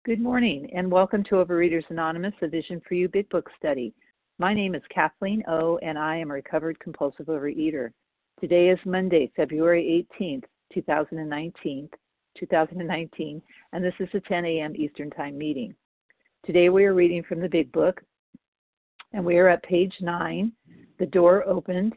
Good morning, and welcome to Overeaters Anonymous, a Vision for You Big Book study. My name is Kathleen O., and I am a recovered compulsive overeater. Today is Monday, February 18th, 2019, and this is a 10 a.m. Eastern Time meeting. Today we are reading from the Big Book, and we are at page 9. The door opened,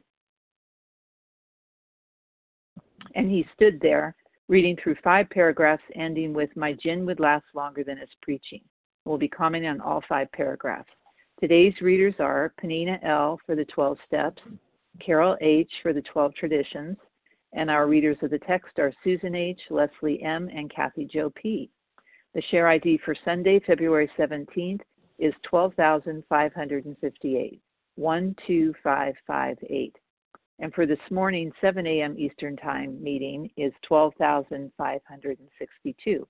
and he stood there, reading through 5 paragraphs, ending with, "My gin would last longer than his preaching." We'll be commenting on all 5 paragraphs. Today's readers are Penina L. for the 12 steps, Carol H. for the 12 traditions, and our readers of the text are Susan H., Leslie M., and Kathy Jo P. The share ID for Sunday, February 17th, is 12,558, 12558. And for this morning, 7 a.m. Eastern Time meeting is 12,562,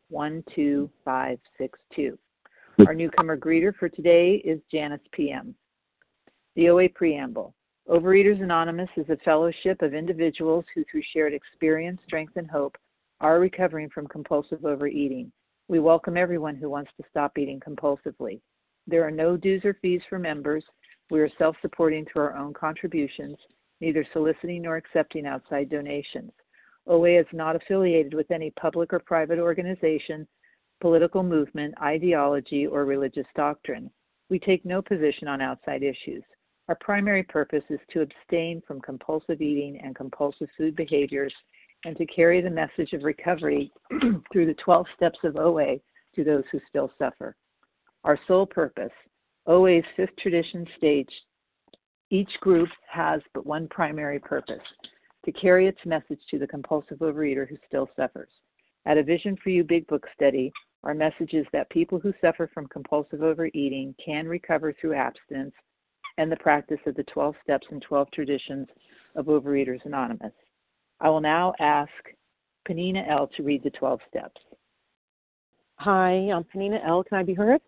12562. Our newcomer greeter for today is Janice PM. The OA Preamble. Overeaters Anonymous is a fellowship of individuals who, through shared experience, strength, and hope, are recovering from compulsive overeating. We welcome everyone who wants to stop eating compulsively. There are no dues or fees for members. We are self-supporting through our own contributions, neither soliciting nor accepting outside donations. OA is not affiliated with any public or private organization, political movement, ideology, or religious doctrine. We take no position on outside issues. Our primary purpose is to abstain from compulsive eating and compulsive food behaviors and to carry the message of recovery through the 12 steps of OA to those who still suffer. Our sole purpose, OA's 5th tradition states, each group has but one primary purpose, to carry its message to the compulsive overeater who still suffers. At a Vision for You Big Book study, our message is that people who suffer from compulsive overeating can recover through abstinence and the practice of the 12 steps and 12 traditions of Overeaters Anonymous. I will now ask Penina L. to read the 12 steps. Hi, I'm Penina L. Can I be heard?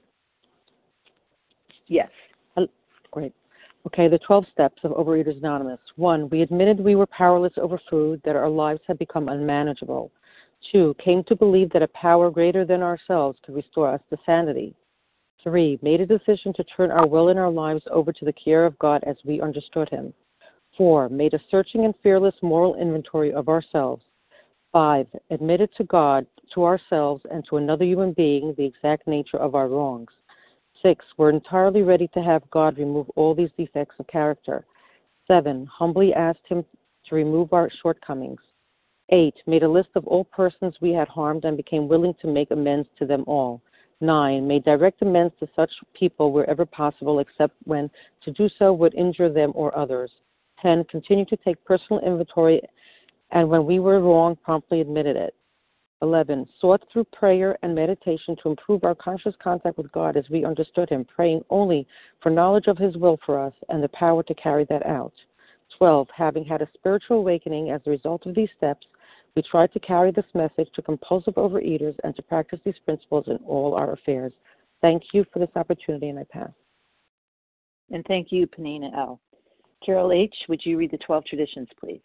Yes. Great. Okay, the 12 steps of Overeaters Anonymous. 1, we admitted we were powerless over food, that our lives had become unmanageable. 2, came to believe that a power greater than ourselves could restore us to sanity. 3, made a decision to turn our will and our lives over to the care of God as we understood Him. 4, made a searching and fearless moral inventory of ourselves. 5, admitted to God, to ourselves, and to another human being the exact nature of our wrongs. 6, we're entirely ready to have God remove all these defects of character. 7, humbly asked Him to remove our shortcomings. 8, made a list of all persons we had harmed and became willing to make amends to them all. 9, made direct amends to such people wherever possible, except when to do so would injure them or others. 10, continued to take personal inventory, and when we were wrong, promptly admitted it. 11, sought through prayer and meditation to improve our conscious contact with God as we understood Him, praying only for knowledge of His will for us and the power to carry that out. 12, having had a spiritual awakening as a result of these steps, we tried to carry this message to compulsive overeaters and to practice these principles in all our affairs. Thank you for this opportunity, and I pass. And thank you, Penina L. Carol H., would you read the 12 traditions, please?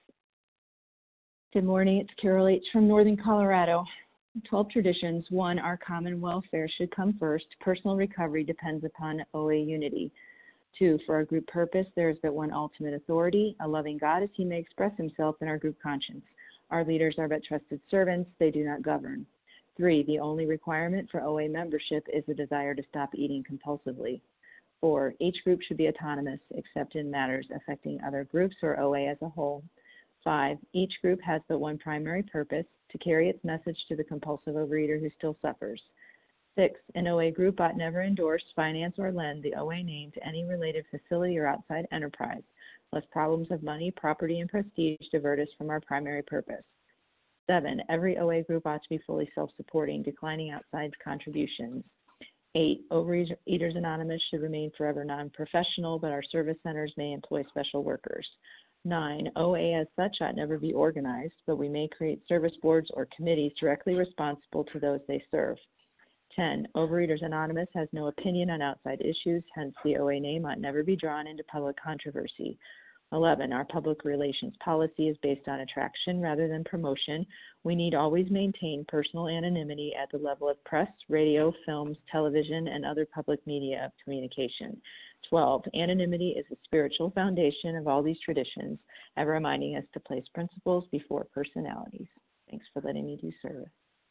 Good morning. It's Carol H. from Northern Colorado. 12 traditions. 1, our common welfare should come first. Personal recovery depends upon OA unity. 2, for our group purpose, there is but one ultimate authority, a loving God as He may express Himself in our group conscience. Our leaders are but trusted servants. They do not govern. 3, the only requirement for OA membership is the desire to stop eating compulsively. 4, each group should be autonomous except in matters affecting other groups or OA as a whole. 5, each group has but one primary purpose, to carry its message to the compulsive overeater who still suffers. 6, an OA group ought never endorse, finance, or lend the OA name to any related facility or outside enterprise, lest problems of money, property, and prestige divert us from our primary purpose. 7, every OA group ought to be fully self-supporting, declining outside contributions. 8, Overeaters Anonymous should remain forever non-professional, but our service centers may employ special workers. 9, OA as such ought never be organized, but we may create service boards or committees directly responsible to those they serve. 10, Overeaters Anonymous has no opinion on outside issues, hence the OA name ought never be drawn into public controversy. 11, our public relations policy is based on attraction rather than promotion. We need always maintain personal anonymity at the level of press, radio, films, television, and other public media of communication. 12, anonymity is the spiritual foundation of all these traditions, ever reminding us to place principles before personalities. Thanks for letting me do service.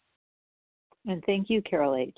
And thank you, Carol H.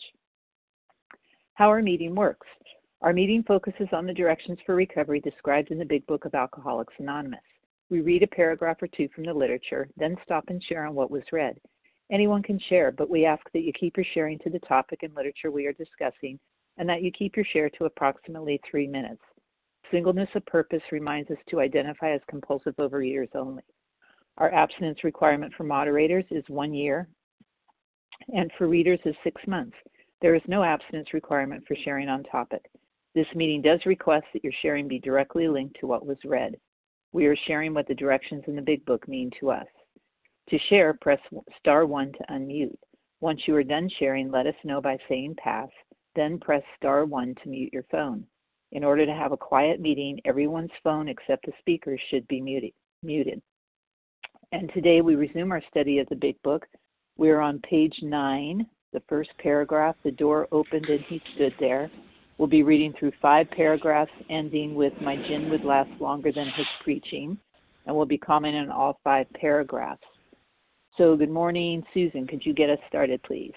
How our meeting works. Our meeting focuses on the directions for recovery described in the Big Book of Alcoholics Anonymous. We read a paragraph or two from the literature, then stop and share on what was read. Anyone can share, but we ask that you keep your sharing to the topic and literature we are discussing, and that you keep your share to approximately 3 minutes. Singleness of purpose reminds us to identify as compulsive overeaters only. Our abstinence requirement for moderators is 1 year, and for readers is 6 months. There is no abstinence requirement for sharing on topic. This meeting does request that your sharing be directly linked to what was read. We are sharing what the directions in the Big Book mean to us. To share, press *1 to unmute. Once you are done sharing, let us know by saying pass, then press *1 to mute your phone. In order to have a quiet meeting, everyone's phone except the speaker should be muted. And today we resume our study of the Big Book. We are on page 9, the first paragraph. The door opened and he stood there. We'll be reading through 5 paragraphs, ending with my gin would last longer than his preaching, and we'll be commenting on all 5 paragraphs. So good morning, Susan. Could you get us started, please?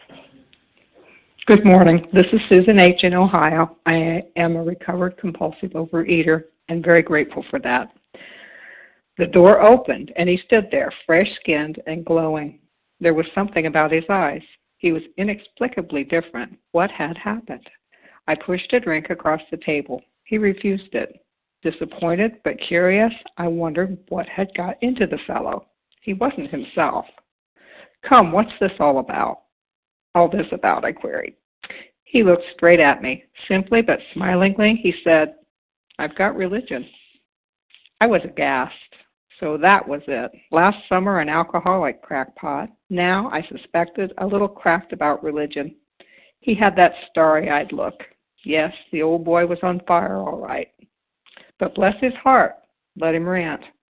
Good morning. This is Susan H. in Ohio. I am a recovered compulsive overeater and very grateful for that. The door opened and he stood there, fresh-skinned and glowing. There was something about his eyes. He was inexplicably different. What had happened? I pushed a drink across the table. He refused it. Disappointed but curious, I wondered what had got into the fellow. He wasn't himself. Come, what's this all about? All this about, I queried. He looked straight at me. Simply but smilingly, he said, I've got religion. I was aghast. So that was it. Last summer, an alcoholic crackpot. Now, I suspected, a little cracked about religion. He had that starry-eyed look. Yes, the old boy was on fire, all right. But bless his heart, let him rant.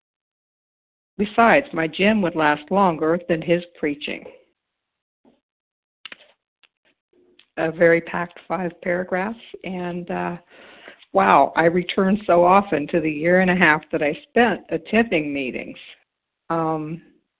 Besides, my gin would last longer than his preaching. A very packed 5 paragraphs, and wow, I returned so often to the 1.5 years that I spent attending meetings. I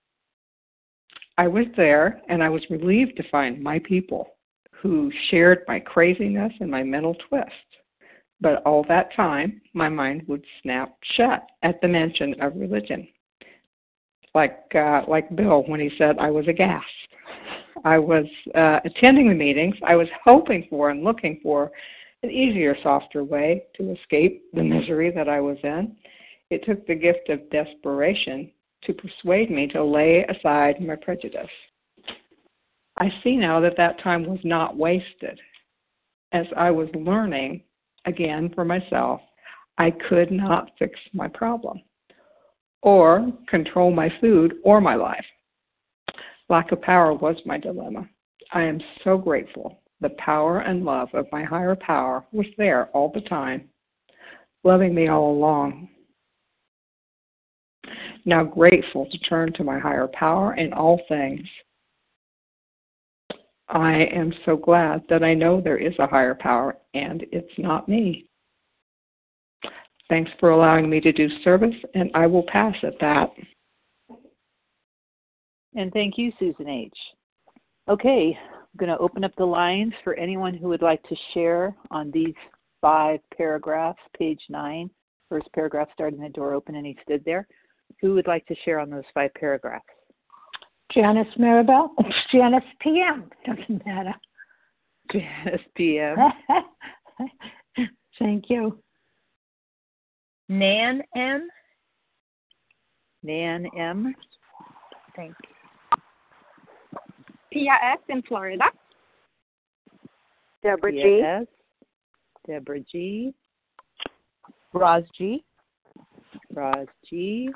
was there, and I was relieved to find my people who shared my craziness and my mental twist. But all that time, my mind would snap shut at the mention of religion. Like Bill when he said I was aghast. I was attending the meetings. I was hoping for and looking for an easier, softer way to escape the misery that I was in. It took the gift of desperation to persuade me to lay aside my prejudice. I see now that that time was not wasted. As I was learning, again for myself, I could not fix my problem or control my food or my life. Lack of power was my dilemma. I am so grateful. The power and love of my higher power was there all the time, loving me all along. Now grateful to turn to my higher power in all things. I am so glad that I know there is a higher power and it's not me. Thanks for allowing me to do service, and I will pass at that. And thank you, Susan H. Okay, I'm going to open up the lines for anyone who would like to share on these 5 paragraphs, page 9. First paragraph starting the door open and he stood there. Who would like to share on those 5 paragraphs? Janice Maribel. Janice PM. Doesn't matter. Janice PM. Thank you. Nan M. Nan M. Thank you. Pia S. in Florida. Deborah Pia G. S. Deborah G. Roz G. Roz G.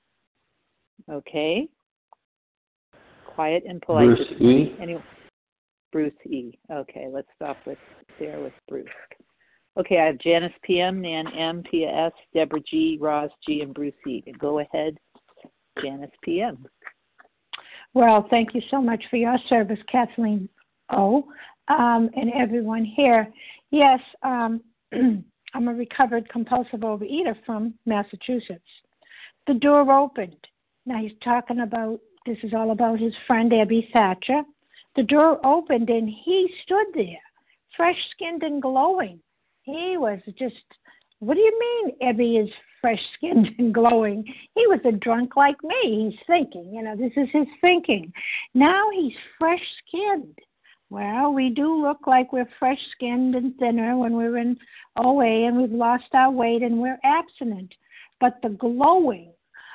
Okay. Quiet and polite. Bruce E. Anyone? Bruce E. Okay, let's stop with Bruce. Okay, I have Janice PM, Nan M, Pia S, Deborah G, Roz G, and Bruce E. Go ahead, Janice PM. Well, thank you so much for your service, Kathleen O, and everyone here. Yes, I'm a recovered compulsive overeater from Massachusetts. The door opened. Now he's talking about, this is all about his friend Abby Thatcher. The door opened and he stood there, fresh-skinned and glowing. He was just, what do you mean Abby is fresh-skinned and glowing? He was a drunk like me. He's thinking, this is his thinking. Now he's fresh-skinned. Well, we do look like we're fresh-skinned and thinner when we're in OA and we've lost our weight and we're abstinent. But the glowing,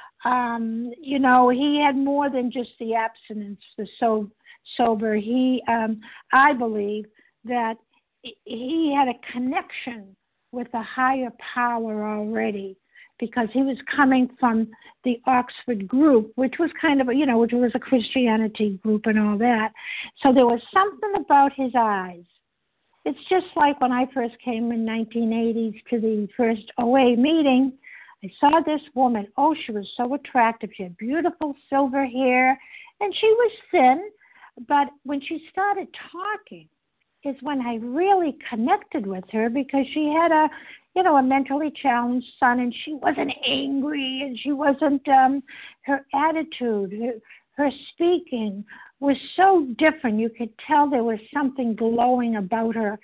he had more than just the abstinence, the sober. I believe that he had a connection with a higher power already, because he was coming from the Oxford group, which was kind of, which was a Christianity group and all that. So there was something about his eyes. It's just like when I first came in 1980s to the first OA meeting, I saw this woman. Oh, she was so attractive. She had beautiful silver hair, and she was thin. But when she started talking is when I really connected with her, because she had a mentally challenged son, and she wasn't angry, and she wasn't, her attitude, her speaking was so different. You could tell there was something glowing about her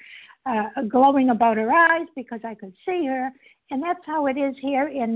eyes, because I could see her. And that's how it is here in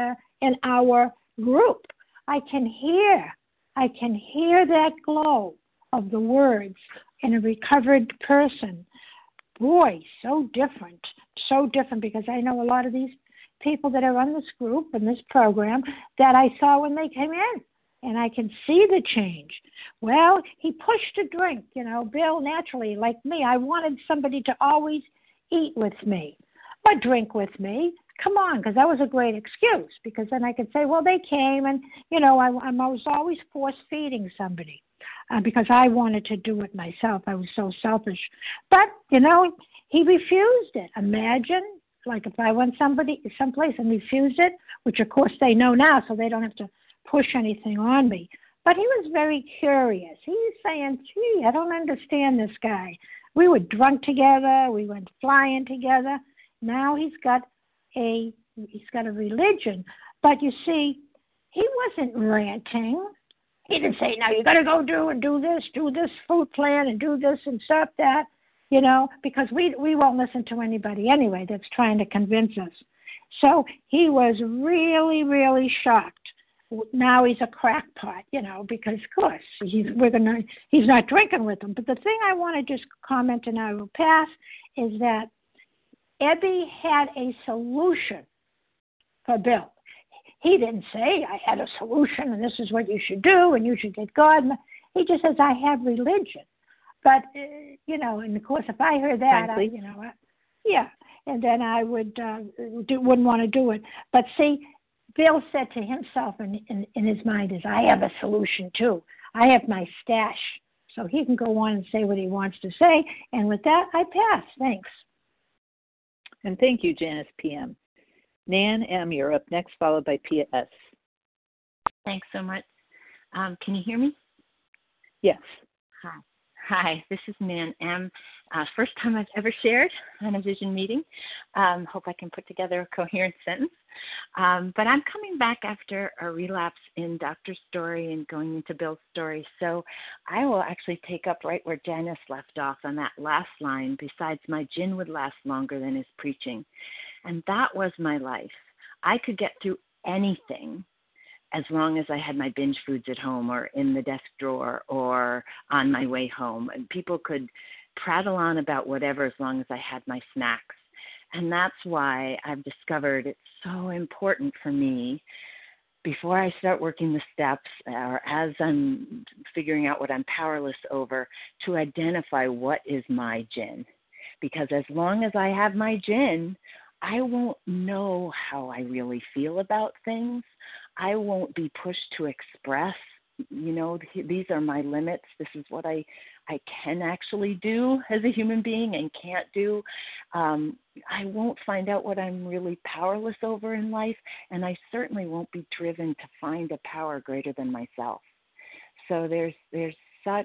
our group. I can hear that glow of the words in a recovered person. Boy, so different, because I know a lot of these people that are on this group and this program that I saw when they came in, and I can see the change. Well, he pushed a drink, Bill, naturally, like me, I wanted somebody to always eat with me or drink with me. Come on, because that was a great excuse, because then I could say, well, they came, and, I was always force-feeding somebody. Because I wanted to do it myself. I was so selfish. But, he refused it. Imagine, like if I went someplace and refused it, which of course they know now, so they don't have to push anything on me. But he was very curious. He was saying, gee, I don't understand this guy. We were drunk together. We went flying together. Now he's got a religion. But you see, he wasn't ranting. He didn't say, now you got to go do this food plan and do this and stop that, because we won't listen to anybody anyway that's trying to convince us. So he was really, really shocked. Now he's a crackpot, because of course he's not drinking with them. But the thing I want to just comment, and I will pass, is that Ebby had a solution for Bill. He didn't say, I had a solution and this is what you should do and you should get God. He just says, I have religion. But, and of course, if I heard that, and then I wouldn't want to do it. But see, Bill said to himself in his mind is, I have a solution too. I have my stash. So he can go on and say what he wants to say. And with that, I pass. Thanks. And thank you, Janice PM. Nan M., you're up next, followed by Pia S. Thanks so much. Can you hear me? Yes. Hi, this is Nan M. First time I've ever shared on a vision meeting. Hope I can put together a coherent sentence. But I'm coming back after a relapse in Doctor's story and going into Bill's story. So I will actually take up right where Janice left off on that last line, besides my gin would last longer than his preaching. And that was my life. I could get through anything as long as I had my binge foods at home or in the desk drawer or on my way home. And people could prattle on about whatever as long as I had my snacks. And that's why I've discovered it's so important for me, before I start working the steps or as I'm figuring out what I'm powerless over, to identify what is my gin. Because as long as I have my gin, I won't know how I really feel about things. I won't be pushed to express these are my limits. This is what I can actually do as a human being and can't do. I won't find out what I'm really powerless over in life, and I certainly won't be driven to find a power greater than myself. So there's such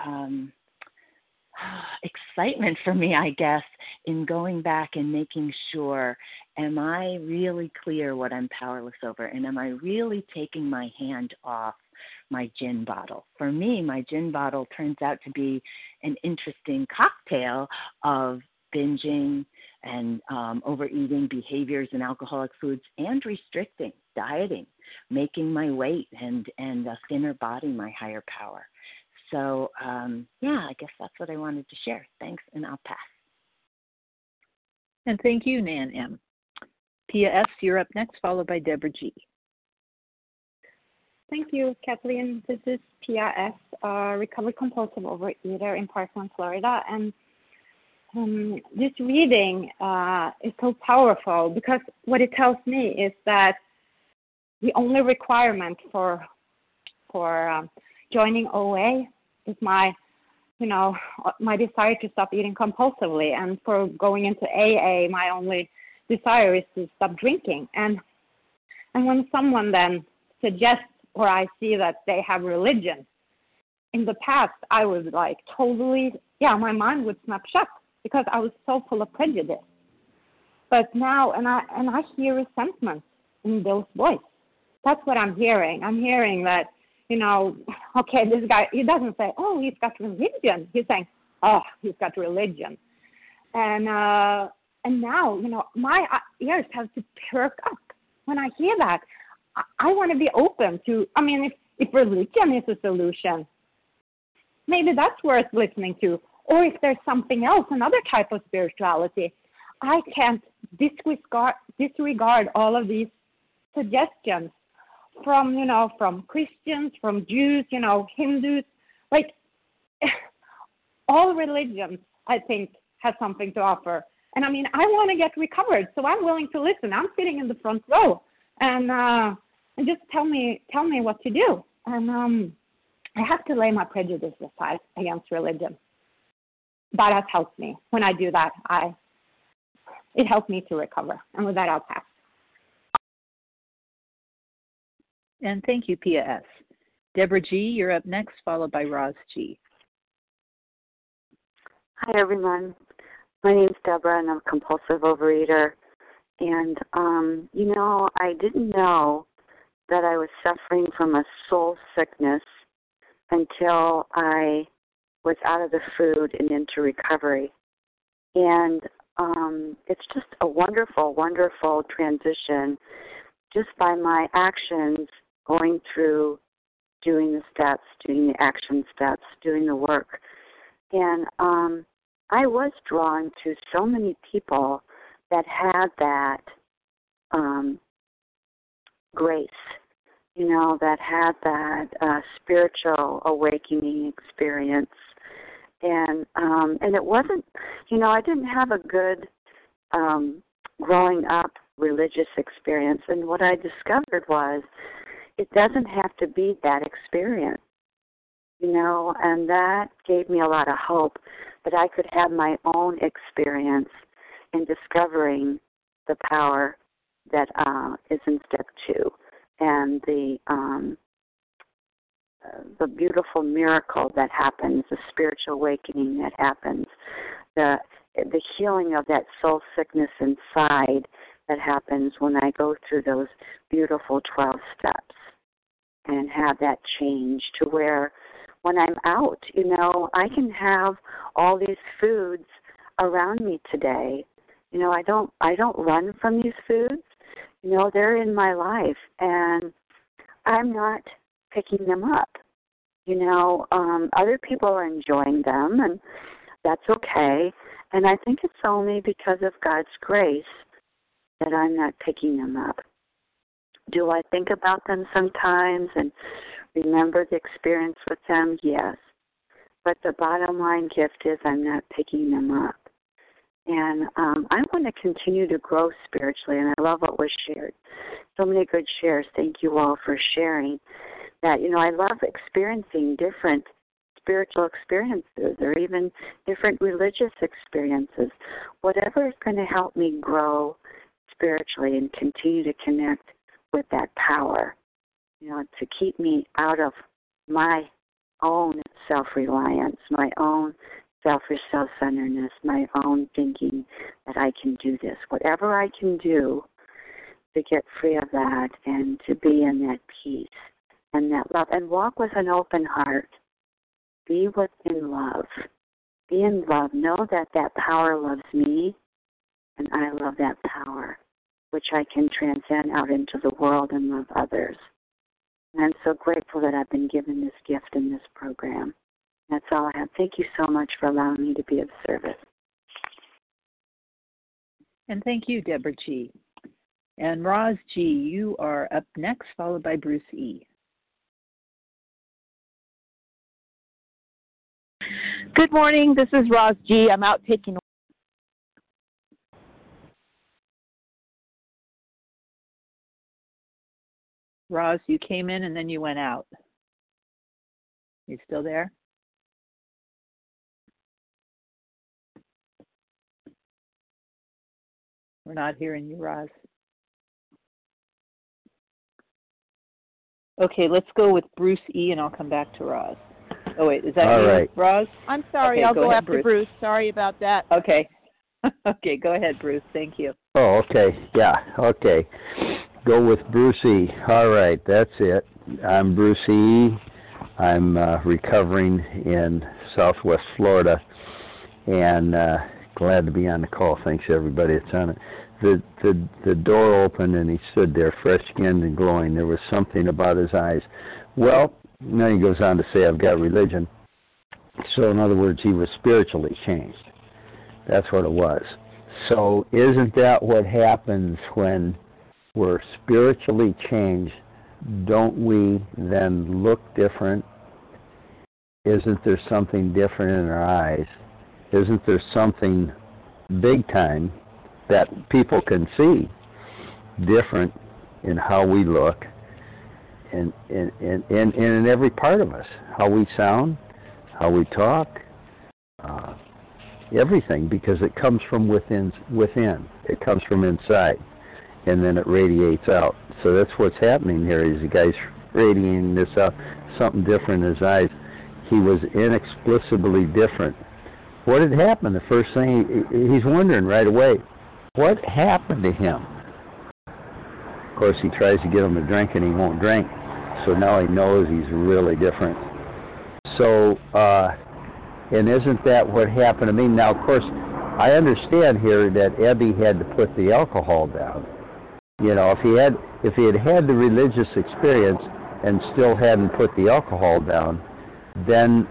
excitement for me, I guess, in going back and making sure, am I really clear what I'm powerless over, and am I really taking my hand off my gin bottle? For me, my gin bottle turns out to be an interesting cocktail of binging and overeating behaviors and alcoholic foods, and restricting, dieting, making my weight and a thinner body my higher power. So, I guess that's what I wanted to share. Thanks, and I'll pass. And thank you, Nan M. Pia S., you're up next, followed by Deborah G. Thank you, Kathleen. This is Pia S., recovered compulsive overeater in Parkland, Florida. And this reading is so powerful because what it tells me is that the only requirement for joining OA is my desire to stop eating compulsively, and for going into AA, my only desire is to stop drinking. And when someone then suggests, or I see that they have religion, in the past I was like totally, my mind would snap shut because I was so full of prejudice. But now, and I hear resentment in Bill's voice. That's what I'm hearing. I'm hearing that, okay, this guy, he doesn't say, oh, he's got religion. He's saying, oh, he's got religion. And now, my ears have to perk up when I hear that. I want to be open to, if religion is a solution, maybe that's worth listening to. Or if there's something else, another type of spirituality, I can't disregard all of these suggestions from Christians, from Jews, Hindus, like all religions, I think, have something to offer. And I want to get recovered, so I'm willing to listen. I'm sitting in the front row, and just tell me what to do. And I have to lay my prejudice aside against religion. That has helped me. When I do that, it helped me to recover. And with that, I'll pass. And thank you, Pia S. Deborah G., you're up next, followed by Roz G. Hi, everyone. My name's Deborah, and I'm a compulsive overeater. And, I didn't know that I was suffering from a soul sickness until I was out of the food and into recovery. And it's just a wonderful, wonderful transition just by my actions, going through, doing the steps, doing the action steps, doing the work. And I was drawn to so many people that had that grace, that had that spiritual awakening experience. And it wasn't, I didn't have a good growing up religious experience. And what I discovered was it doesn't have to be that experience, and that gave me a lot of hope that I could have my own experience in discovering the power that is in step 2 and the beautiful miracle that happens, the spiritual awakening that happens, the healing of that soul sickness inside that happens when I go through those beautiful 12 steps and have that change to where when I'm out, I can have all these foods around me today. I don't run from these foods. They're in my life, and I'm not picking them up. Other people are enjoying them, and that's okay. And I think it's only because of God's grace that I'm not picking them up. Do I think about them sometimes and remember the experience with them? Yes. But the bottom line gift is I'm not picking them up. And I want to continue to grow spiritually, and I love what was shared. So many good shares. Thank you all for sharing. that, I love experiencing different spiritual experiences or even different religious experiences. Whatever is going to help me grow spiritually and continue to connect with that power, to keep me out of my own self-reliance, my own selfish self-centeredness, my own thinking that I can do this. Whatever I can do to get free of that and to be in that peace and that love and walk with an open heart. Be within love. Be in love. Know that that power loves me and I love that power, which I can transcend out into the world and love others. And I'm so grateful that I've been given this gift in this program. That's all I have. Thank you so much for allowing me to be of service. And thank you, Deborah G. And Roz G., you are up next, followed by Bruce E. Good morning. This is Roz G. I'm out taking. Roz, you came in and then you went out. You still there? We're not hearing you, Roz. Okay, let's go with Bruce E. and I'll come back to Roz. Oh, wait, is that all you, right. Roz? I'm sorry, Okay, I'll go ahead, after Bruce. Sorry about that. Okay. Okay, go ahead, Bruce. Thank you. Oh, okay. Yeah, okay. Go with Bruce E. All right, that's it. I'm Bruce E. I'm recovering in Southwest Florida, and glad to be on the call. Thanks, everybody. It's on it. The door opened, and he stood there, fresh-skinned and glowing. There was something about his eyes. Well, then he goes on to say, I've got religion. So, in other words, he was spiritually changed. That's what it was. So, isn't that what happens when we're spiritually changed? Don't we then look different? Isn't there something different in our eyes? Isn't there something big time that people can see different in how we look and in every part of us? How we sound, how we talk, everything, because it comes from within. It comes from inside, and then it radiates out. So that's what's happening here. Is the guy's radiating this out, something different in his eyes. He was inexplicably different. What had happened? The first thing he's wondering right away, what happened to him? Of course, he tries to get him to drink, and he won't drink. So now he knows he's really different. So, and isn't that what happened to me? Now, of course, I understand here that Ebby had to put the alcohol down. If he had had the religious experience and still hadn't put the alcohol down, then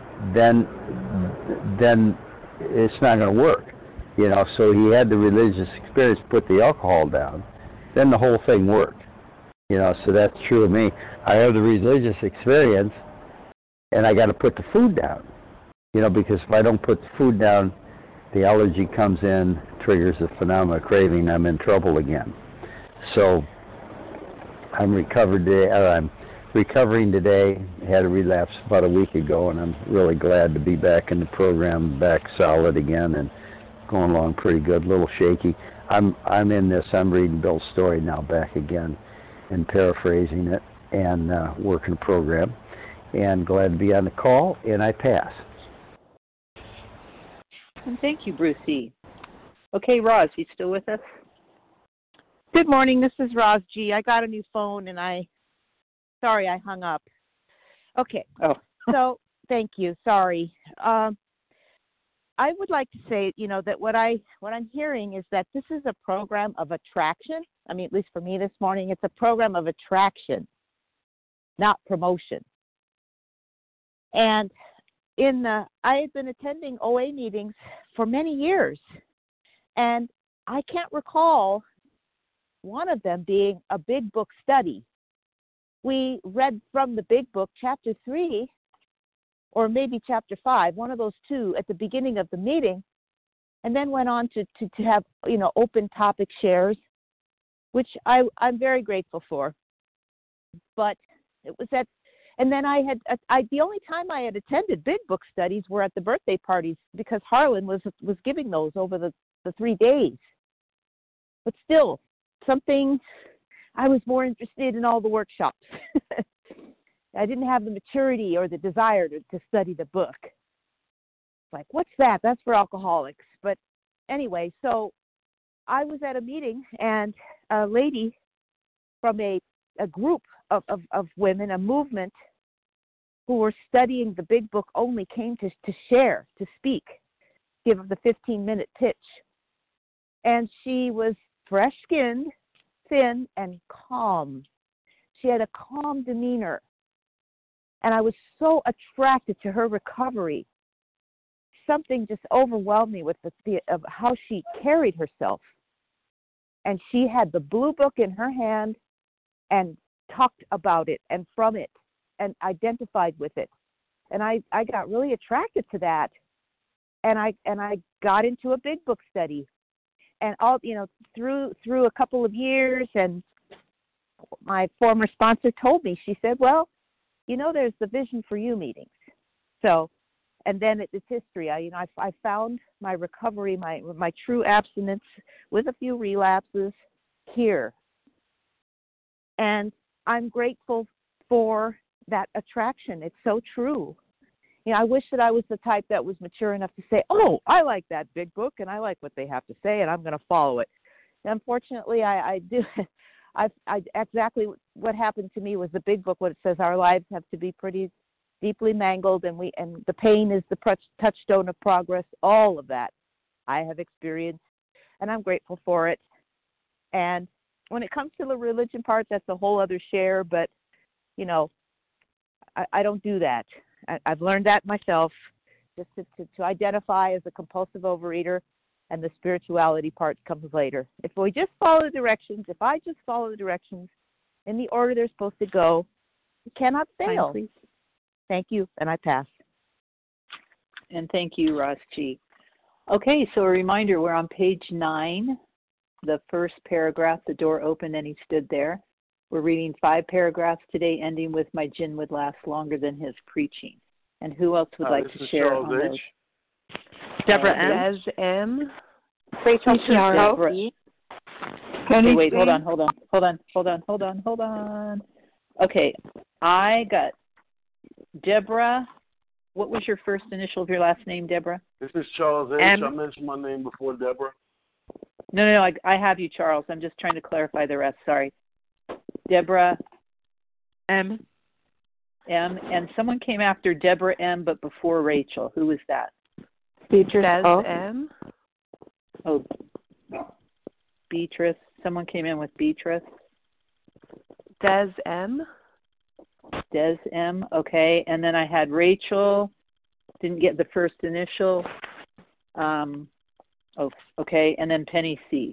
it's not going to work. So he had the religious experience, put the alcohol down, then the whole thing worked. So that's true of me. I have the religious experience, and I got to put the food down. Because if I don't put the food down, the allergy comes in, triggers the phenomenon of craving, I'm in trouble again. So I'm recovering today. Had a relapse about a week ago, and I'm really glad to be back in the program, back solid again, and going along pretty good. A little shaky. I'm in this. I'm reading Bill's story now, back again, and paraphrasing it, and working the program. And glad to be on the call, and I pass. And thank you, Bruce E. Okay, Roz, you still with us? Good morning. This is Roz G. I got a new phone, and sorry I hung up. Okay. Oh. So thank you. Sorry. I would like to say, that what I'm hearing is that this is a program of attraction. I mean, at least for me this morning, it's a program of attraction, not promotion. And I had been attending OA meetings for many years, and I can't recall one of them being a big book study. We read from the big book, chapter 3, or maybe chapter 5, one of those two, at the beginning of the meeting, and then went on to have, open topic shares, which I'm very grateful for. But it was And then the only time I had attended big book studies were at the birthday parties because Harlan was giving those over the 3 days. But still, I was more interested in all the workshops. I didn't have the maturity or the desire to study the book. It's like, what's that? That's for alcoholics. But anyway, so I was at a meeting, and a lady from a group of women, a movement, who were studying the big book only, came to share, to speak, give the 15-minute pitch. And she was fresh-skinned, thin, and calm. She had a calm demeanor. And I was so attracted to her recovery. Something just overwhelmed me with of how she carried herself. And she had the blue book in her hand and talked about it and from it and identified with it. And I got really attracted to that. And I got into a big book study. And all, through a couple of years, and my former sponsor told me, she said, well, there's the Vision for You meetings. So, and then it's history. I found my recovery, my true abstinence with a few relapses here. And I'm grateful for that attraction. It's so true. I wish that I was the type that was mature enough to say, oh, I like that big book and I like what they have to say and I'm going to follow it. And unfortunately, I do. Exactly what happened to me was the big book, what it says, our lives have to be pretty deeply mangled, and the pain is the touchstone of progress. All of that I have experienced, and I'm grateful for it. And when it comes to the religion part, that's a whole other share, but, I don't do that. I've learned that myself, just to identify as a compulsive overeater, and the spirituality part comes later. If I just follow the directions in the order they're supposed to go, you cannot fail. Thank you, and I pass. And thank you, Ross G. Okay, so a reminder, we're on page 9, the first paragraph, the door opened and he stood there. We're reading 5 paragraphs today, ending with my gin would last longer than his preaching. And who else would like to share on those? Deborah M. Des M. Rachel Chiaro. Okay, wait, hold on. Okay, I got Deborah. What was your first initial of your last name, Deborah? This is Charles H. I mentioned my name before, Deborah. No, I have you, Charles. I'm just trying to clarify the rest. Sorry. Deborah M. And someone came after Deborah M, but before Rachel. Who was that? Beatrice M. Oh, Beatrice. Someone came in with Beatrice. Des M. Des M. Okay, and then I had Rachel. Didn't get the first initial. Okay, and then Penny C.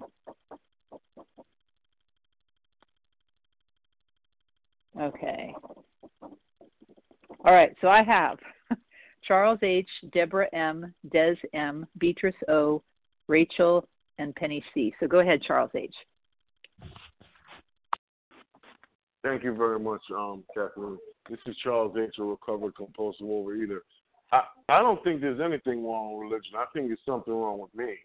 Okay. All right, so I have Charles H., Deborah M., Des M., Beatrice O., Rachel, and Penny C. So go ahead, Charles H. Thank you very much, Kathleen. This is Charles H., a recovered compulsive overeater. I don't think there's anything wrong with religion. I think it's something wrong with me.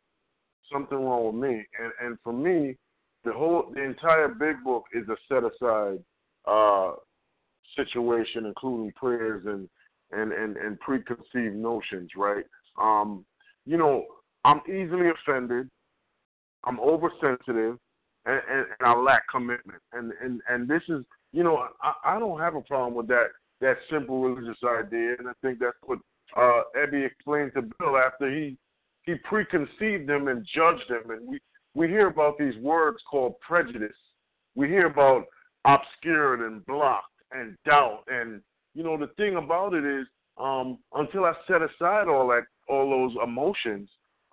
And for me, the entire big book is a set aside situation, including prayers and preconceived notions, right? I'm easily offended, I'm oversensitive, and I lack commitment. And this is, I don't have a problem with that simple religious idea, and I think that's what Ebby explained to Bill after he preconceived them and judged them. And we hear about these words called prejudice. We hear about obscured and blocked and doubt. And, the thing about it is, until I set aside all those emotions,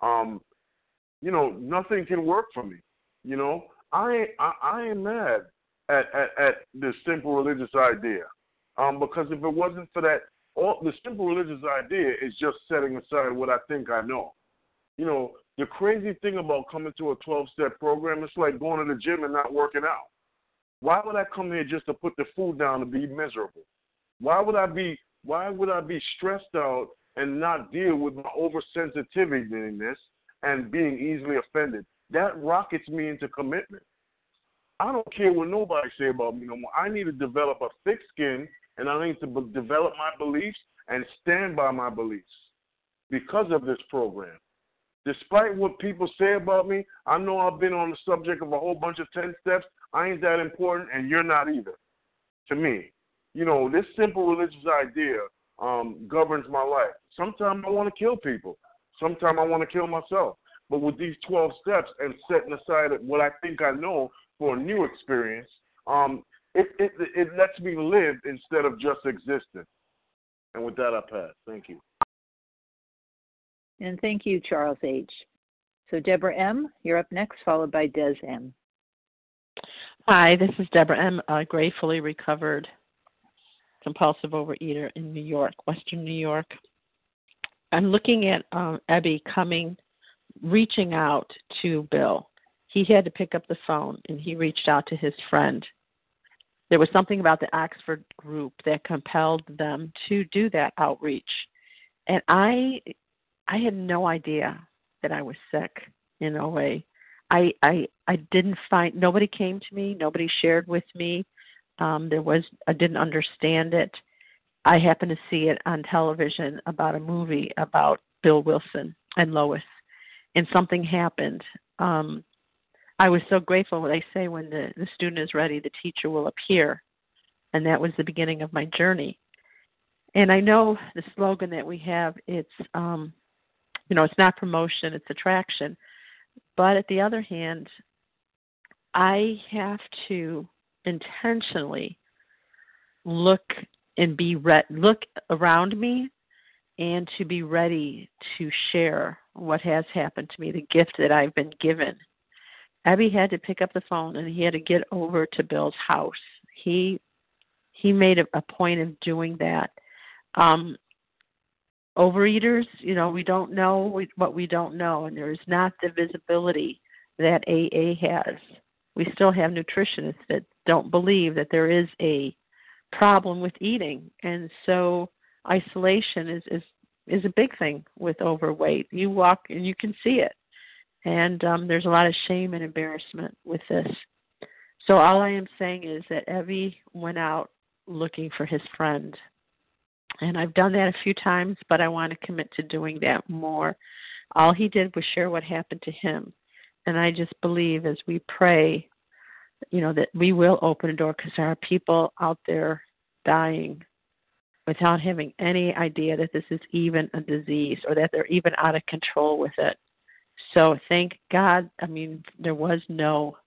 nothing can work for me. I am mad at the simple religious idea. Because if it wasn't for that, the simple religious idea is just setting aside what I think I know. The crazy thing about coming to a 12-step program, it's like going to the gym and not working out. Why would I come here just to put the food down and be miserable? Why would I be stressed out and not deal with my oversensitiveness and being easily offended? That rockets me into commitment. I don't care what nobody say about me no more. I need to develop a thick skin, and I need to develop my beliefs and stand by my beliefs because of this program. Despite what people say about me, I know I've been on the subject of a whole bunch of 10 steps. I ain't that important, and you're not either, to me. This simple religious idea governs my life. Sometimes I want to kill people. Sometimes I want to kill myself. But with these 12 steps and setting aside what I think I know for a new experience, it lets me live instead of just existing. And with that, I pass. Thank you. And thank you, Charles H. So Deborah M., you're up next, followed by Des M. Hi, this is Deborah M., a gratefully recovered compulsive overeater in New York, Western New York. I'm looking at Ebby reaching out to Bill. He had to pick up the phone, and he reached out to his friend. There was something about the Oxford group that compelled them to do that outreach. And I had no idea that I was sick in OA. I didn't nobody came to me, nobody shared with me. I didn't understand it. I happened to see it on television about a movie about Bill Wilson and Lois, and something happened. I was so grateful when they say when the student is ready, the teacher will appear. And that was the beginning of my journey. And I know the slogan that we have, it's not promotion, it's attraction. But at the other hand, I have to intentionally look around me and to be ready to share what has happened to me, the gift that I've been given. Abby had to pick up the phone, and he had to get over to Bill's house. He made a point of doing that. Overeaters, we don't know what we don't know, and there's not the visibility that AA has. We still have nutritionists that don't believe that there is a problem with eating, and so isolation is a big thing with overweight. You walk and you can see it, and there's a lot of shame and embarrassment with this. So all I am saying is that Evie went out looking for his friend, and I've done that a few times, but I want to commit to doing that more. All he did was share what happened to him, and I just believe as we pray, that we will open a door, because there are people out there dying without having any idea that this is even a disease or that they're even out of control with it. So thank God, there was no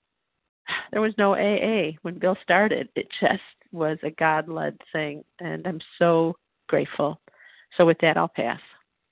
AA when Bill started. It just was a God-led thing, and I'm so grateful. So with that, I'll pass.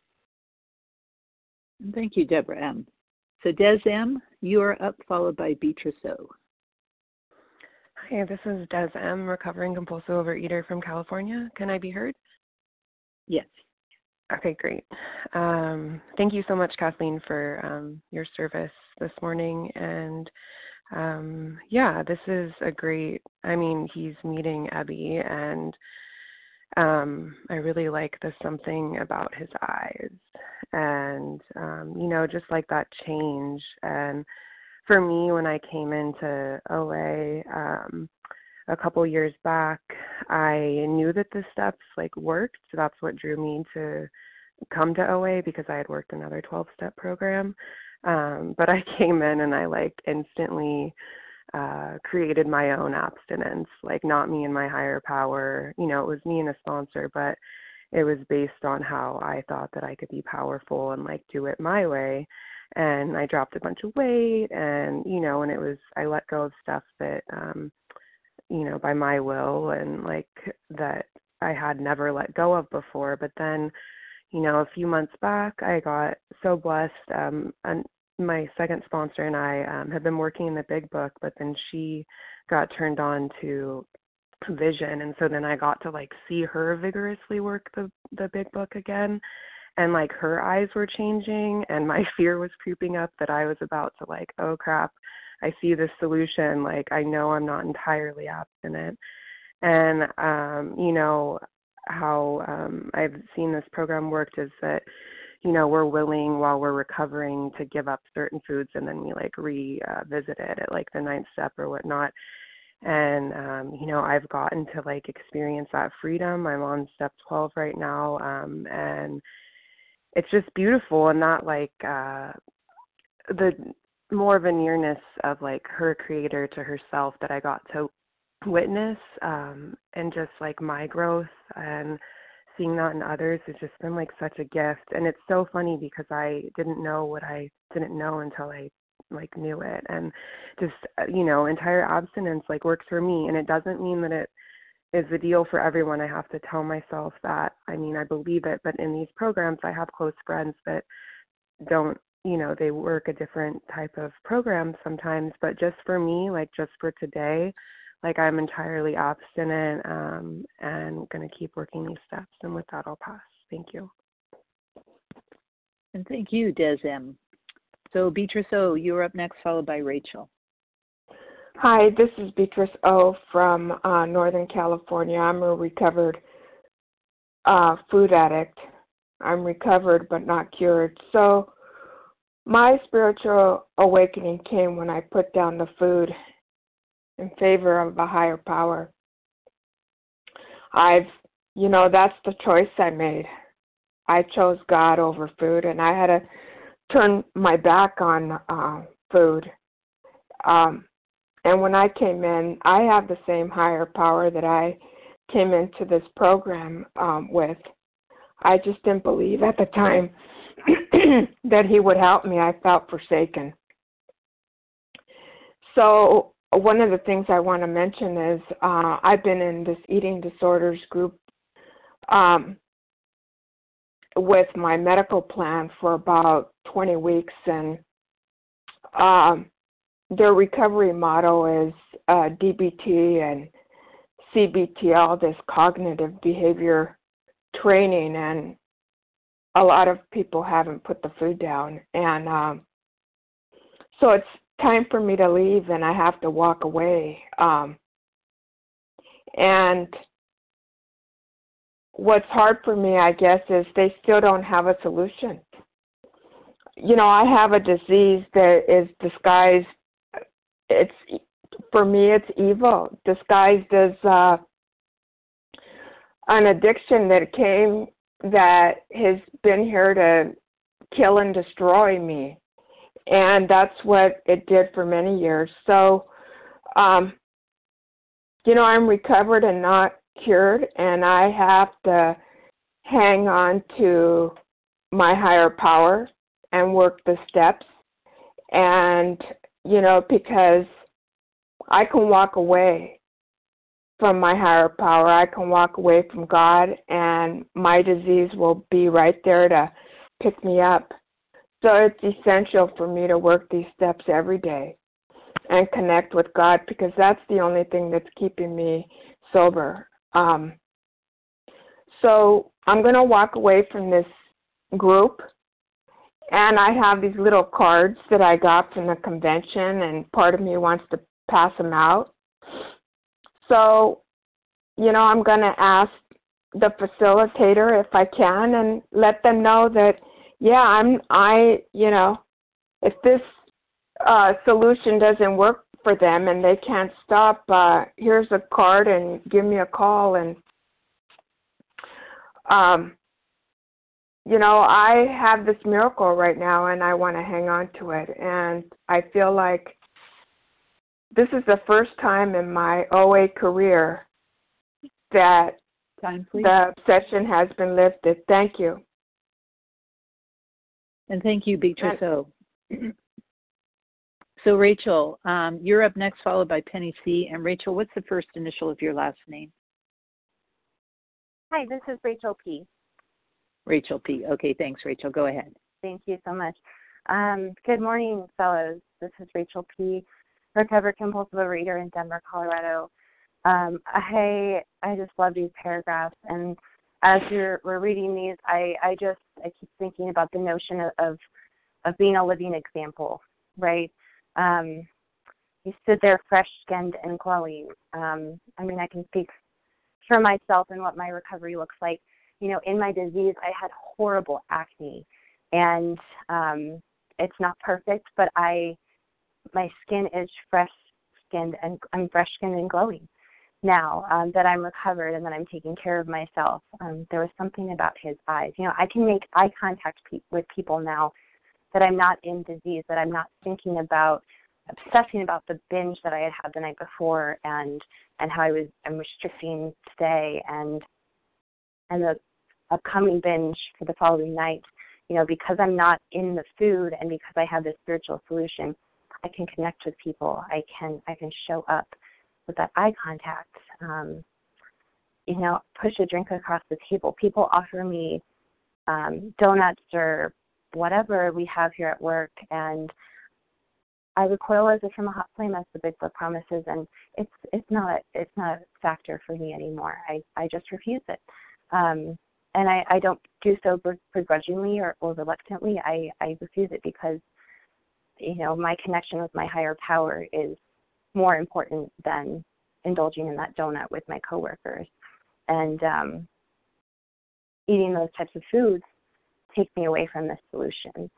Thank you, Deborah M. So Des M., you are up, followed by Beatrice O. Hi, this is Des M., recovering compulsive overeater from California. Can I be heard? Yes. Okay, great. Thank you so much, Kathleen, for your service this morning. And this is a great, he's meeting Abby, and I really like the something about his eyes, and, just like that change. And for me, when I came into OA a couple years back, I knew that the steps worked. So that's what drew me to come to OA, because I had worked another 12-step program. But I came in and I instantly created my own abstinence, not me and my higher power. It was me and a sponsor, but it was based on how I thought that I could be powerful and do it my way. And I dropped a bunch of weight, and, and it was, I let go of stuff that, by my will, and that I had never let go of before. But then, a few months back, I got so blessed. And my second sponsor and I have been working in the Big Book, but then she got turned on to vision. And so then I got to see her vigorously work the Big Book again. And her eyes were changing, and my fear was creeping up that I was about to oh crap, I see this solution. I know I'm not entirely abstinent. And, you know, how I've seen this program worked is that, you know, we're willing while we're recovering to give up certain foods, and then we like revisit it at like the 9th step or whatnot. And, you know, I've gotten to like experience that freedom. I'm on step 12 right now. And it's just beautiful, and not like the more of a nearness of like her creator to herself that I got to witness, and just like my growth and seeing that in others has just been like such a gift. And it's so funny because I didn't know what I didn't know until I like knew it. And just, you know, entire abstinence like works for me. And it doesn't mean that it is the deal for everyone. I have to tell myself that. I mean, I believe it, but in these programs I have close friends that don't, you know, they work a different type of program sometimes. But just for me, like just for today, like I'm entirely abstinent, and going to keep working these steps. And with that, I'll pass. Thank you. And thank you, Des M. So Beatrice O., you're up next, followed by Rachel. Hi, this is Beatrice O. from Northern California. I'm a recovered food addict. I'm recovered but not cured. So my spiritual awakening came when I put down the food in favor of a higher power. You know, that's the choice I made. I chose God over food, and I had to turn my back on food. And when I came in, I have the same higher power that I came into this program with. I just didn't believe at the time that he would help me. I felt forsaken. So one of the things I want to mention is I've been in this eating disorders group with my medical plan for about 20 weeks, and their recovery motto is DBT and CBT, all this cognitive behavior training, and a lot of people haven't put the food down. And so it's time for me to leave, and I have to walk away. And what's hard for me, I guess, is they still don't have a solution. You know, I have a disease that is disguised. For me, it's evil, disguised as an addiction that has been here to kill and destroy me. And that's what it did for many years. So, you know, I'm recovered and not cured, and I have to hang on to my higher power and work the steps. And, you know, because I can walk away from my higher power, I can walk away from God, and my disease will be right there to pick me up. So it's essential for me to work these steps every day and connect with God, because that's the only thing that's keeping me sober. So I'm going to walk away from this group, and I have these little cards that I got from the convention, and part of me wants to pass them out. So, you know, I'm going to ask the facilitator if I can, and let them know that, yeah, you know, if this solution doesn't work for them and they can't stop, here's a card and give me a call. And, you know, I have this miracle right now, and I want to hang on to it. And I feel like this is the first time in my OA career that the obsession has been lifted. Thank you. And thank you, Beatrice O. So, Rachel, you're up next, followed by Penny C. And Rachel, what's the first initial of your last name? Hi, this is Rachel P. Rachel P. Okay, thanks, Rachel. Go ahead. Thank you so much. Good morning, fellows. This is Rachel P., recovered compulsive overeater in Denver, Colorado. I just love these paragraphs, and as we're reading these, I keep thinking about the notion of being a living example, right? You stood there fresh-skinned and glowing. I mean, I can speak for myself and what my recovery looks like. You know, in my disease, I had horrible acne, and it's not perfect, but my skin is fresh-skinned, and I'm fresh-skinned and glowing now that I'm recovered and that I'm taking care of myself. There was something about his eyes. You know, I can make eye contact with people now that I'm not in disease, that I'm not thinking about, obsessing about the binge that I had the night before and how I'm restricting today and the upcoming binge for the following night. You know, because I'm not in the food and because I have this spiritual solution, I can connect with people. I can show up with that eye contact. You know, push a drink across the table. People offer me donuts or whatever we have here at work, and I recoil as if from a hot flame, as the Big Book promises, and it's not a factor for me anymore. I just refuse it. And I don't do so begrudgingly or reluctantly. I refuse it because, you know, my connection with my higher power is more important than indulging in that donut with my coworkers. And eating those types of foods take me away from this solution.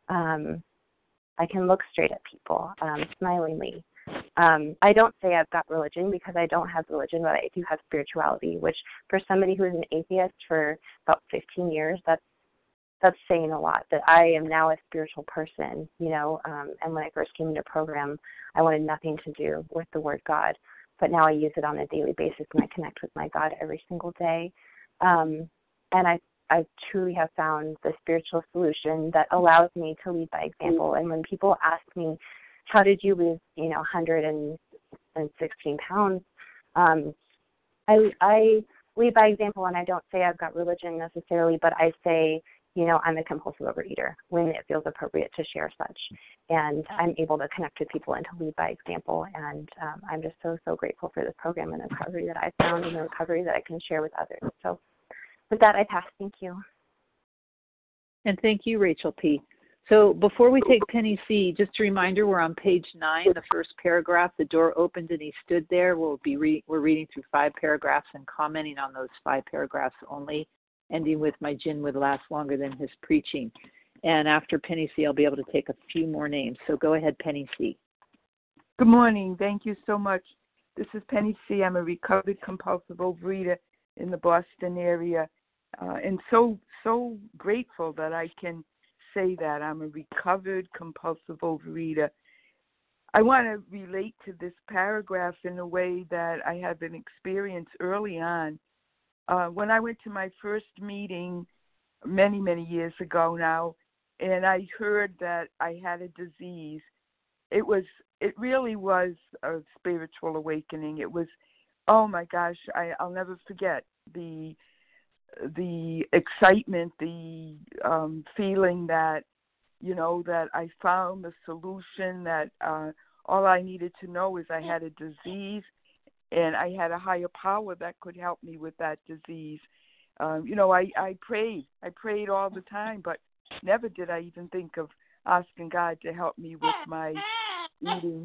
I can look straight at people smilingly. I don't say I've got religion because I don't have religion, but I do have spirituality, which for somebody who is an atheist for about 15 years, that's saying a lot, that I am now a spiritual person, you know, and when I first came into program, I wanted nothing to do with the word God, but now I use it on a daily basis and I connect with my God every single day. And I truly have found the spiritual solution that allows me to lead by example. And when people ask me, how did you lose, you know, 116 pounds? I lead by example, and I don't say I've got religion necessarily, but I say, you know, I'm a compulsive overeater when it feels appropriate to share such. And I'm able to connect with people and to lead by example. And I'm just so, so grateful for this program and the recovery that I found and the recovery that I can share with others. So with that, I pass. Thank you. And thank you, Rachel P. So before we take Penny C., just a reminder, we're on page 9, the first paragraph. The door opened and he stood there. We're reading through 5 paragraphs and commenting on those 5 paragraphs only, ending with my gin would last longer than his preaching. And after Penny C., I'll be able to take a few more names. So go ahead, Penny C. Good morning. Thank you so much. This is Penny C. I'm a recovered compulsive overeater in the Boston area, and so grateful that I can say that I'm a recovered compulsive overeater. I want to relate to this paragraph in a way that I had an experience early on. When I went to my first meeting many, many years ago now, and I heard that I had a disease, it really was a spiritual awakening. It was, oh my gosh, I'll never forget the excitement, the feeling that, you know, that I found the solution, that all I needed to know is I had a disease and I had a higher power that could help me with that disease. You know, I prayed all the time, but never did I even think of asking God to help me with my eating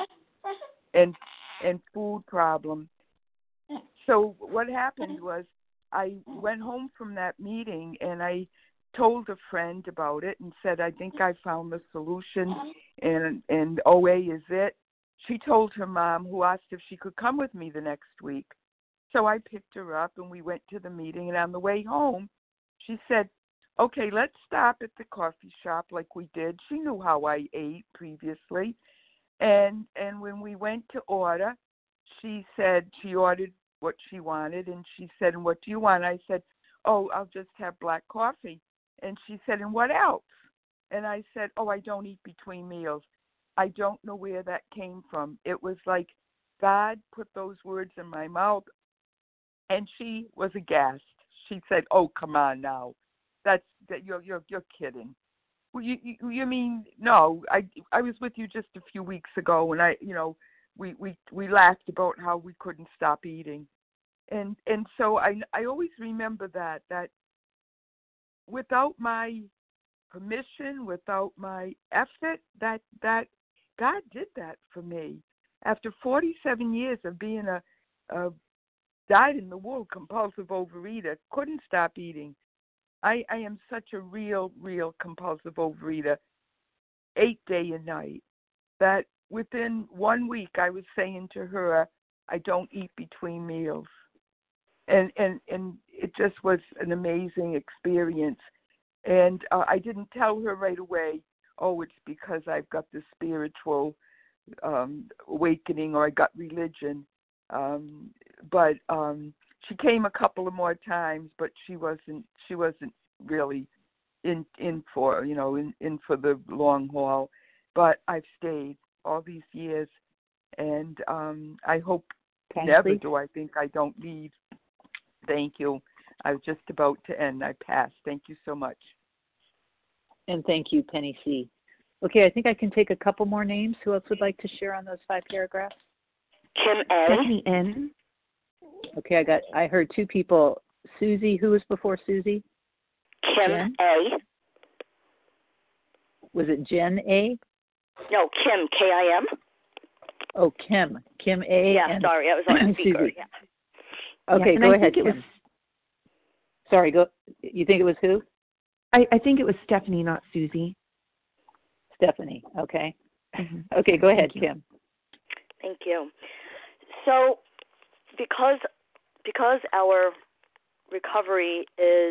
and food problem. So what happened was I went home from that meeting and I told a friend about it and said, I think I found the solution and OA is it. She told her mom, who asked if she could come with me the next week. So I picked her up and we went to the meeting, and on the way home, she said, okay, let's stop at the coffee shop like we did. She knew how I ate previously. And when we went to order, she said she ordered what she wanted, and she said, and what do you want? I said, oh, I'll just have black coffee. And she said, and what else? And I said, oh, I don't eat between meals. I don't know where that came from. It was like God put those words in my mouth, and she was aghast. She said, oh, come on now. You're kidding. Well, you mean, no, I was with you just a few weeks ago, and we laughed about how we couldn't stop eating. And so I always remember that without my permission, without my effort, that God did that for me. After 47 years of being a dyed-in-the-wool compulsive overeater, couldn't stop eating. I am such a real compulsive overeater, ate day and night, that within 1 week I was saying to her, I don't eat between meals. And it just was an amazing experience. And I didn't tell her right away, oh, it's because I've got this spiritual awakening or I got religion. But she came a couple of more times, but she wasn't really in for in for the long haul. But I've stayed all these years, and I hope never do I think I don't leave. Thank you. I was just about to end. I passed. Thank you so much. And thank you, Penny C. Okay, I think I can take a couple more names. Who else would like to share on those 5 paragraphs? Kim A. Stephanie N. Okay, I heard 2 people. Susie, who was before Susie? Kim Jen? A. Was it Jen A? No, Kim, K-I-M. Oh, Kim. Kim A. Yeah, and sorry, I was on speaker. Susie. Yeah. Okay, yeah, go I ahead, think Kim. Sorry, go. You think it was who? I think it was Stephanie, not Susie. Stephanie, okay. Mm-hmm. Okay, go ahead, Kim. Thank you. So, because our recovery is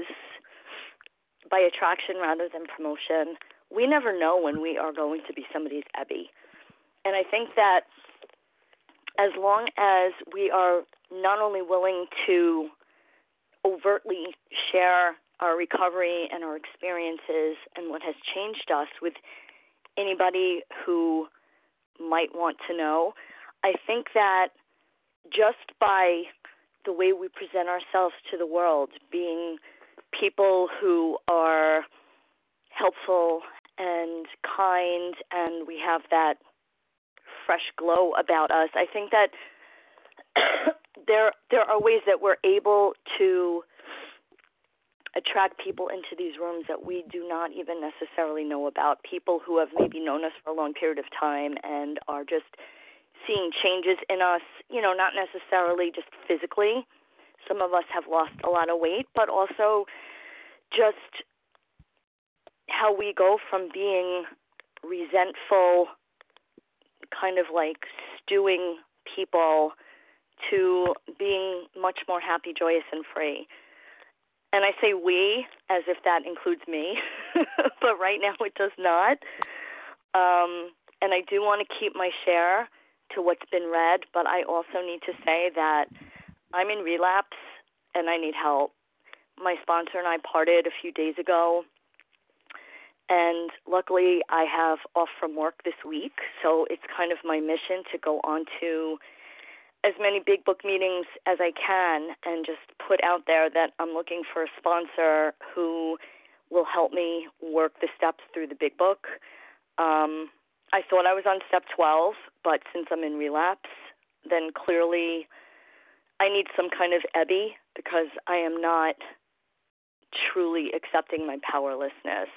by attraction rather than promotion, we never know when we are going to be somebody's Ebby. And I think that as long as we are not only willing to overtly share our recovery and our experiences and what has changed us with anybody who might want to know, I think that just by the way we present ourselves to the world, being people who are helpful and kind, and we have that fresh glow about us, I think that there are ways that we're able to attract people into these rooms that we do not even necessarily know about, people who have maybe known us for a long period of time and are just seeing changes in us, not necessarily just physically. Some of us have lost a lot of weight, but also just how we go from being resentful, kind of like stewing people, to being much more happy, joyous, and free. And I say we as if that includes me, but right now it does not. And I do want to keep my share to what's been read, but I also need to say that I'm in relapse and I need help. My sponsor and I parted a few days ago, and luckily I have off from work this week, so it's kind of my mission to go on to as many big book meetings as I can and just put out there that I'm looking for a sponsor who will help me work the steps through the big book. I thought I was on step 12, but since I'm in relapse, then clearly I need some kind of Ebby because I am not truly accepting my powerlessness.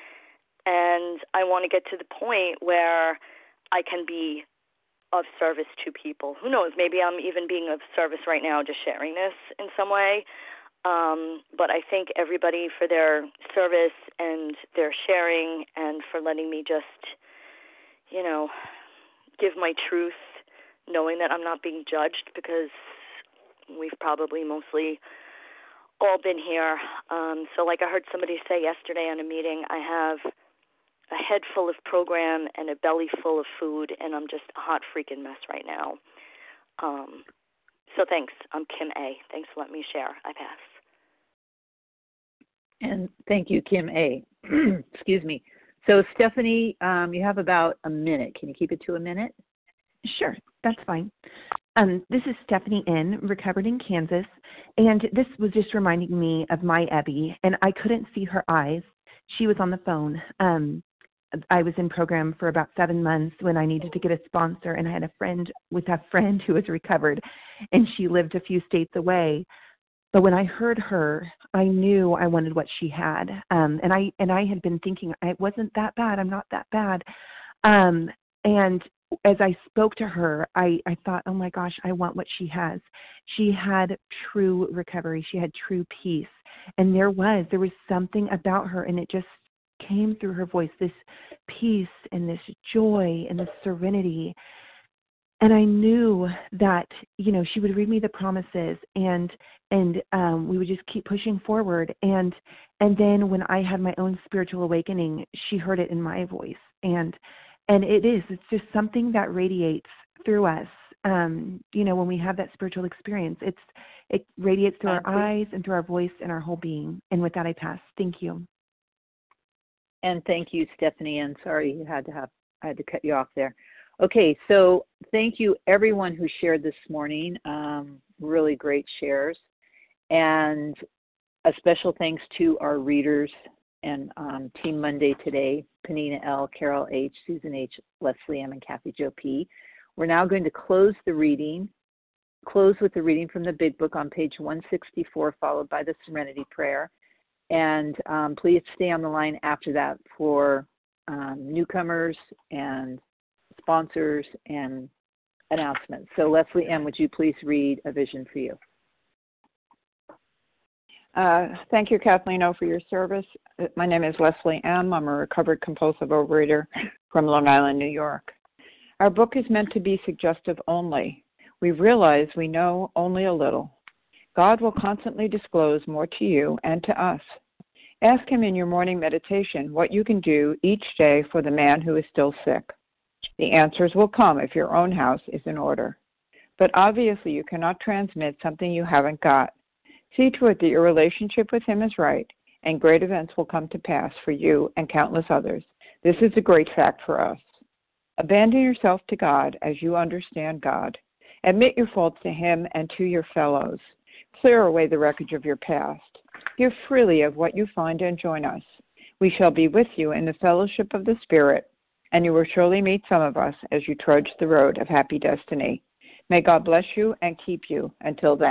And I want to get to the point where I can be of service to people. Who knows, maybe I'm even being of service right now, just sharing this in some way. But I thank everybody for their service and their sharing and for letting me just, give my truth, knowing that I'm not being judged because we've probably mostly all been here. So like I heard somebody say yesterday on a meeting, I have a head full of program and a belly full of food, and I'm just a hot freaking mess right now. So thanks. I'm Kim A. Thanks for letting me share. I pass. And thank you, Kim A. Excuse me. So, Stephanie, you have about a minute. Can you keep it to a minute? Sure, that's fine. This is Stephanie N., recovered in Kansas, and this was just reminding me of my Ebby, and I couldn't see her eyes. She was on the phone. I was in program for about 7 months when I needed to get a sponsor, and I had a friend who was recovered, and she lived a few states away. But when I heard her, I knew I wanted what she had, and I had been thinking I wasn't that bad. I'm not that bad, and as I spoke to her, I thought, oh my gosh, I want what she has. She had true recovery. She had true peace. And there was something about her, and it just came through her voice, this peace and this joy and this serenity. And I knew that, she would read me the promises, and we would just keep pushing forward. And then when I had my own spiritual awakening, she heard it in my voice. And it's just something that radiates through us. When we have that spiritual experience, it radiates through our eyes and through our voice and our whole being. And with that, I pass. Thank you. And thank you, Stephanie. And sorry I had to cut you off there. Okay, so thank you everyone who shared this morning. Really great shares. And a special thanks to our readers and Team Monday today, Panina L., Carol H., Susan H., Leslie M., and Kathy Jo P. We're now going to close with the reading from the Big Book on page 164, followed by the Serenity Prayer. And please stay on the line after that for newcomers and sponsors and announcements. So Leslie M., would you please read A Vision for You? Thank you, Kathleen O., for your service. My name is Leslie M. I'm a recovered compulsive overeater from Long Island, New York. Our book is meant to be suggestive only. We realize we know only a little. God will constantly disclose more to you and to us. Ask Him in your morning meditation what you can do each day for the man who is still sick. The answers will come if your own house is in order. But obviously you cannot transmit something you haven't got. See to it that your relationship with Him is right, and great events will come to pass for you and countless others. This is a great fact for us. Abandon yourself to God as you understand God. Admit your faults to Him and to your fellows. Clear away the wreckage of your past. Give freely of what you find and join us. We shall be with you in the fellowship of the Spirit, and you will surely meet some of us as you trudge the road of happy destiny. May God bless you and keep you until then.